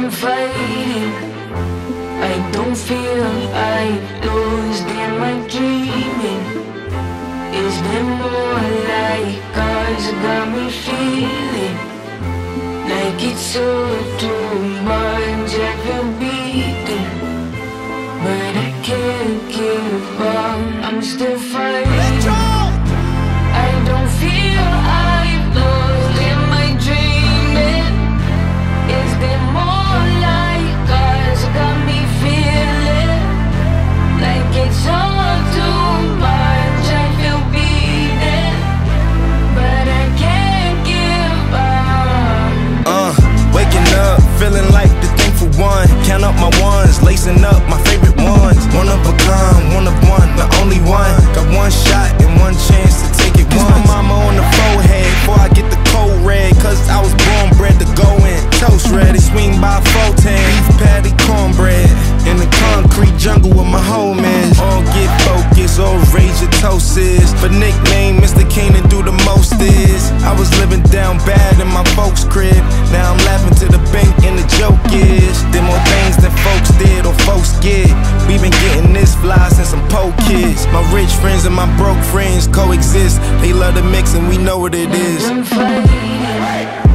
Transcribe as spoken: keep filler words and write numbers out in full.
I'm fighting. I don't feel I lost. Am I dreaming? Is there more like cause got me feeling like it's all too much. I feel beaten, but I can't give up. I'm still fighting. I don't feel I've lost. Am I dreaming? Is there more like cause got me feeling like it's all too much. I feel beaten, but I can't give up. Uh, waking up, feeling like the thankful one. Count up my ones, lacing up my favorite ones. One of a kind, one of one, the only one. Got one shot and one chance to take it once. My mama on the forehead before I get the cold red, cause I was born bred to go in. Toast ready, swing by four ten, beef patty, cornbread. In the concrete jungle with my homies. All get focused, all rage your toast is. For nickname, Mister Canaan do the most is. I was living down bad in my folks' crib. Now I'm laughing to the bank and the joke is there more things than folks did or folks get. We been getting this fly since I'm po kids. My rich friends and my broke friends coexist. They love the mix and we know what it is. I'm fighting.